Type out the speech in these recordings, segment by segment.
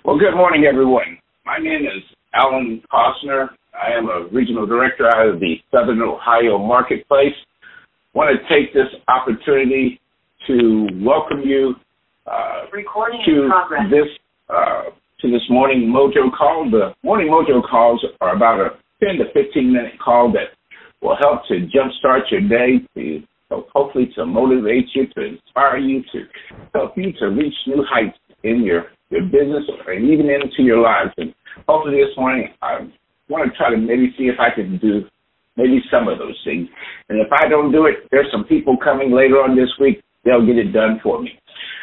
Well, good morning, everyone. My name is Alan Costner. I am a regional director out of the Southern Ohio Marketplace. I want to take this opportunity to welcome you to this morning Mojo call. The morning Mojo calls are about a 10 to 15-minute call that will help to jumpstart your day, hopefully to motivate you, to inspire you, to help you to reach new heights in your business and even into your lives. And hopefully this morning I want to try to maybe see if I can do maybe some of those things. And if I don't do it, there's some people coming later on this week. They'll get it done for me.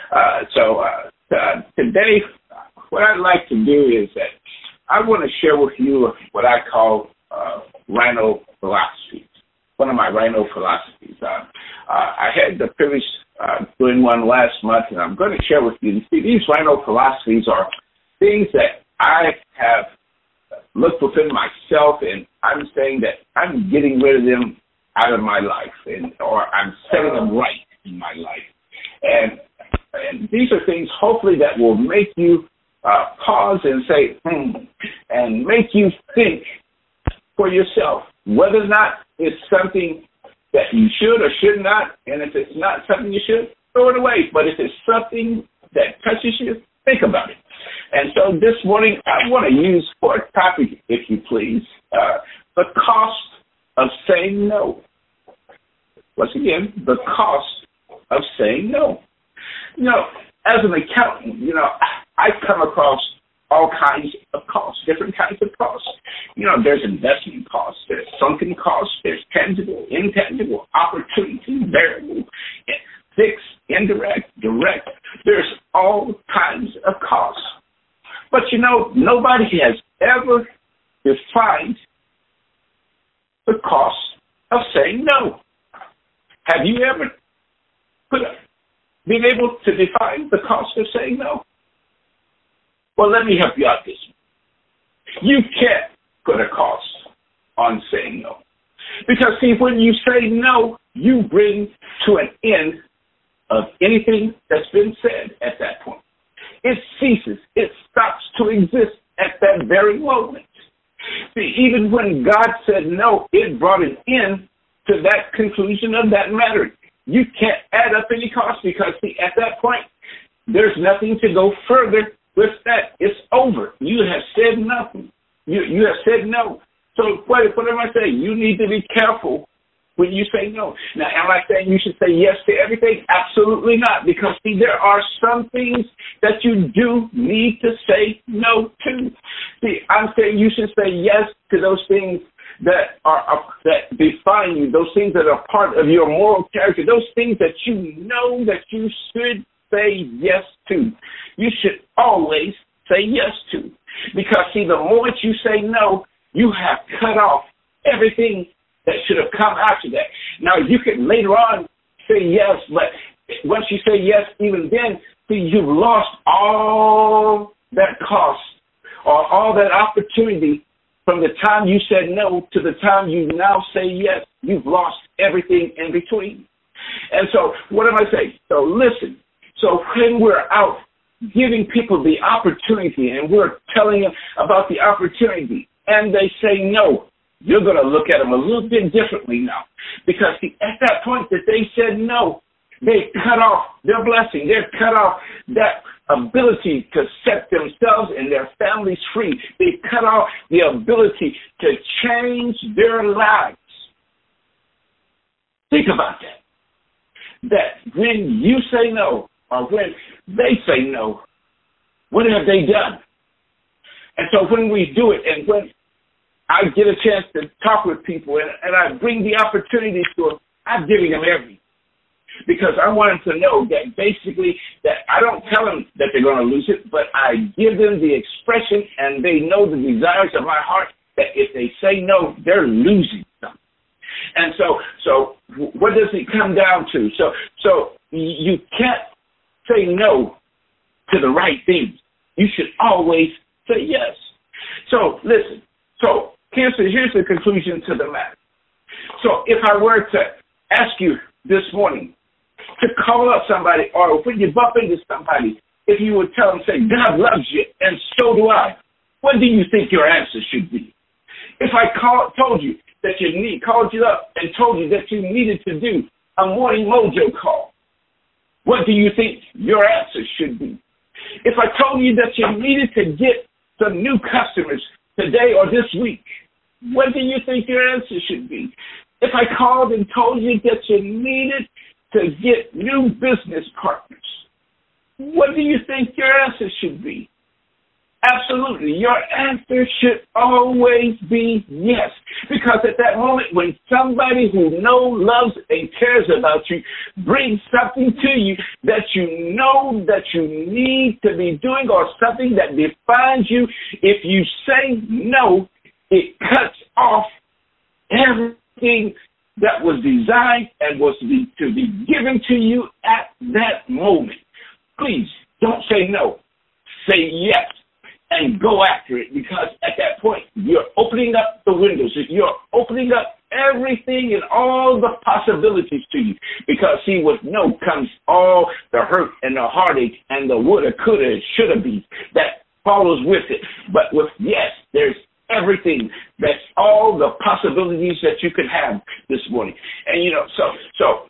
Today, what I'd like to do is that I want to share with you what I call Rhino philosophies, one of my Rhino philosophies. I had the privilege doing one last month, and I'm going to share with you. See, these Rhino philosophies are things that I have looked within myself, and I'm saying that I'm getting rid of them out of my life, or I'm setting them right in my life. And these are things, hopefully, that will make you pause and say, and make you think for yourself whether or not it's something that you should or should not, and if it's not something you should, throw it away. But if it's something that touches you, think about it. And so this morning, I want to use for a topic, if you please, the cost of saying no. Once again, the cost of saying no. You know, as an accountant, I come across all kinds of costs, different kinds of costs. There's investment costs, there's sunken costs, there's tangible, intangible, opportunity, variable, fixed, indirect, direct. There's all kinds of costs. But nobody has ever defined the cost of saying no. Have you ever been able to define the cost of saying no? Well, let me help you out this one. You can't put a cost on saying no. Because, see, when you say no, you bring to an end of anything that's been said at that point. It ceases. It stops to exist at that very moment. See, even when God said no, it brought an end to that conclusion of that matter. You can't add up any cost because, see, at that point, there's nothing to go further with that. It's over. You have said nothing. You have said no. So what am I saying? You need to be careful when you say no. Now, am I saying you should say yes to everything? Absolutely not. Because, see, there are some things that you do need to say no to. See, I'm saying you should say yes to those things that define you, those things that are part of your moral character, those things that you know that you should say yes to. You should always say yes to. Because, see, the moment you say no, you have cut off everything that should have come after that. Now, you can later on say yes, but once you say yes, even then, see, you've lost all that cost or all that opportunity from the time you said no to the time you now say yes. You've lost everything in between. And so what am I saying? So listen. So when we're out giving people the opportunity and we're telling them about the opportunity and they say no, you're going to look at them a little bit differently now. Because see, at that point that they said no, they cut off their blessing. They cut off that ability to set themselves and their families free. They cut off the ability to change their lives. Think about that. That when you say no, or when they say no, what have they done? And so when we do it, and when I get a chance to talk with people and I bring the opportunities to them, I'm giving them everything. Because I want them to know that basically that I don't tell them that they're going to lose it, but I give them the expression and they know the desires of my heart that if they say no, they're losing something. And so what does it come down to? So you can't say no to the right things. You should always say yes. So listen. So here's the conclusion to the matter. So if I were to ask you this morning to call up somebody, or when you bump into somebody if you would tell them, say, God loves you, and so do I, what do you think your answer should be? If I told you that called you up and told you that you needed to do a morning mojo call, what do you think your answer should be? If I told you that you needed to get some new customers today or this week, what do you think your answer should be? If I called and told you that you needed to get new business partners, what do you think your answer should be? Absolutely. Your answer should always be yes. Because at that moment when somebody who knows, loves, and cares about you brings something to you that you know that you need to be doing or something that defines you, if you say no, it cuts off everything that was designed and was to be given to you at that moment. Please don't say no. Say yes. And go after it, because at that point, you're opening up the windows. You're opening up everything and all the possibilities to you. Because, see, with no comes all the hurt and the heartache and the woulda, coulda, shoulda be that follows with it. But with yes, there's everything. That's all the possibilities that you could have this morning. And, so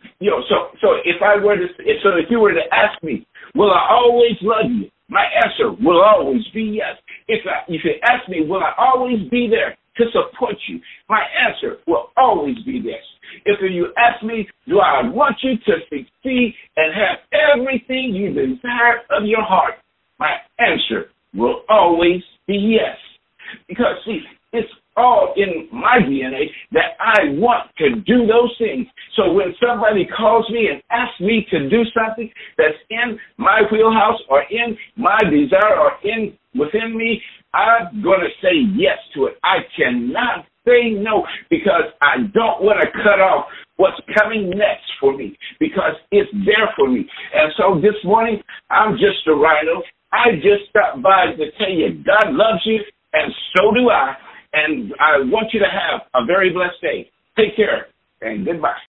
if you were to ask me, will I always love you? My answer will always be yes. If you ask me, will I always be there to support you? My answer will always be yes. If you ask me, do I want you to succeed and have everything you desire of your heart? My answer will always be yes. Because, see, it's all in my DNA that I want to do those things. So when somebody calls me and asks me to do something that's in my wheelhouse or in my desire or within me, I'm going to say yes to it. I cannot say no because I don't want to cut off what's coming next for me because it's there for me. And so this morning, I'm just a rhino. I just stopped by to tell you God loves you, and so do I. And I want you to have a very blessed day. Take care and goodbye.